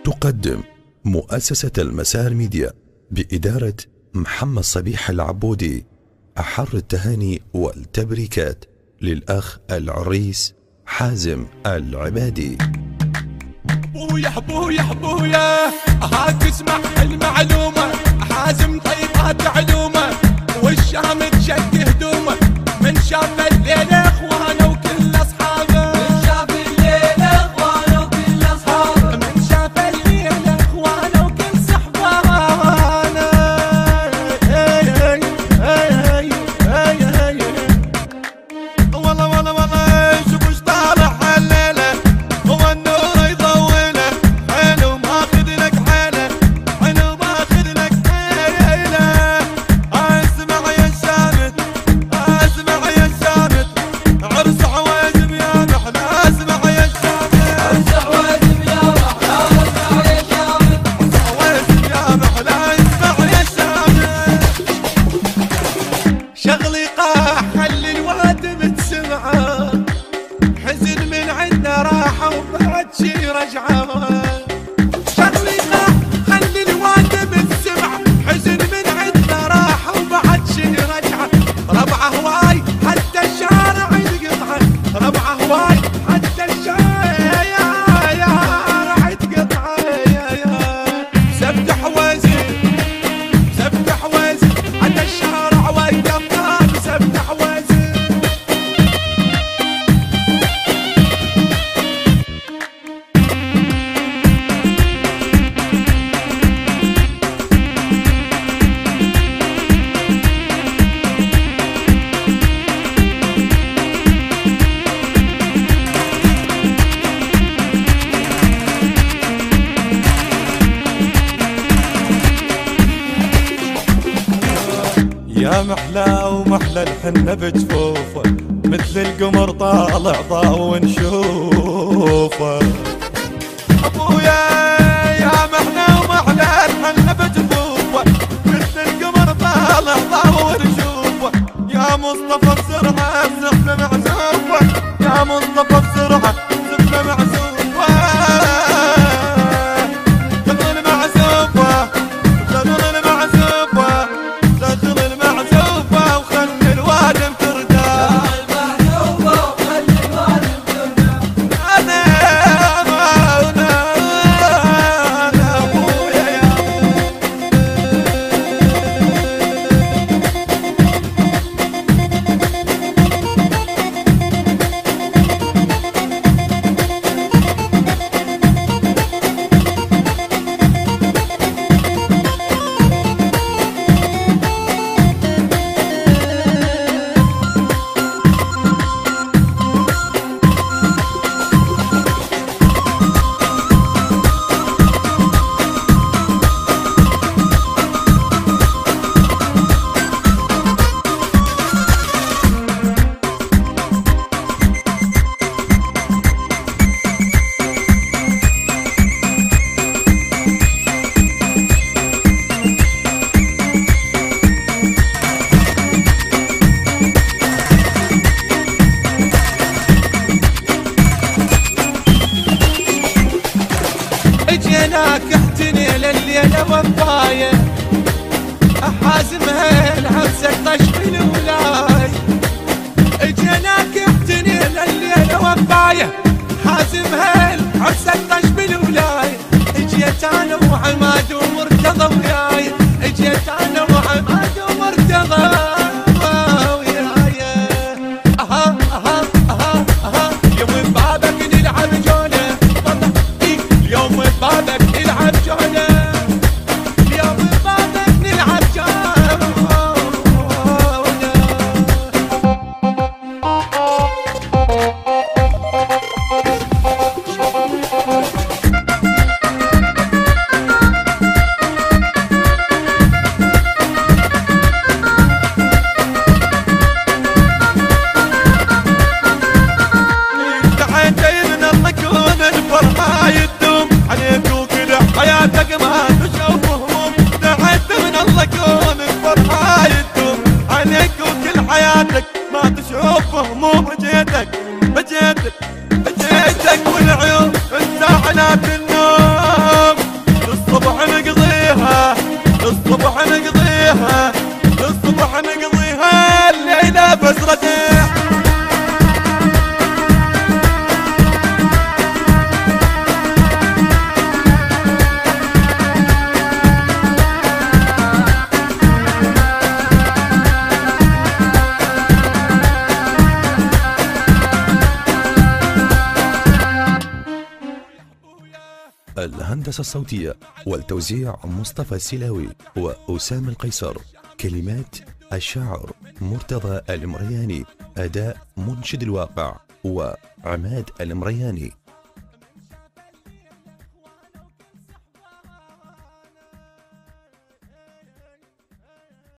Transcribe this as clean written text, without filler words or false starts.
تقدم مؤسسة المسار ميديا بإدارة محمد صبيح العبودي أحر التهاني والتبريكات للأخ العريس حازم العبادي. بويا بويا بويا هاك اسمع المعلومة، حازم طيبات علومه والشام تشد هدومه، من شاف الليل اخوانه وكل اصحابه، من شاف الليل اخوانه وكل اصحابه، من شاف الليل اخوانه وكل صحبانه. والله والله والله شوف وش طالع هالليله، هو النور يضوله حلو ماخذ لك حيله، حلو ماخذ لك حيله. اسمع يا الشامت اسمع يا الشامت، عرس عوازم يا محلى. اسمع يا الشامت عرس عوازم يا محلى، اسمع يا الشامت عوازم يا محلى. اسمع يا الشامت شغلي قاح خلي الوادم تسمعه، حزن من عندنا راحه وبعد شي رجعه. شغلي قاح خلي الوادم تسمعه، حزن من عندنا راحه وبعد شي رجعه. ربعه هواي حتى الشارع يقطعه، ربعه هواي حتى الشارع يتقطعه. سبت حوازي سبت حوازي حتى الشارع ويقطعه، سبت حوازي. يا محلى ومحلى الحنة بجفوفه، مثل القمر طالع ضاو ونشوفه. ابويا يا محلى ومحلى الحنة بجفوفه، مثل القمر طالع ضاو ونشوفه. يا مصطفى بسرعة الزحمة معزوفة، يا مصطفى بسرعة الزحمة معزوفة. دخل المعزوفة دخل المعزوفة دخل المعزوفة وخلي الوادم ترتاح. المعزوفة وخلي الوادم ترتاح. أنا أبويا يا اجيناك احتني لليلة وفاية، حازم هالعبسة طش بالولاية. اجيناك احتني لليلة وفاية، حازم هالعبسة طش بالولاية. اجيت انا وعماد ومرتضى وياي، اجيت انا وعماد ومرتضى وياي. اها اها اها اها يوم بابك نلعب جولة، اليوم بابك نلعب جولة، اليوم بابك نلعب جولة. فزرته. الهندسة الصوتية والتوزيع مصطفى السلاوي وأسامة القيصر. كلمات الشاعر مرتضى المرياني. أداء منشد الواقع وعماد المرياني.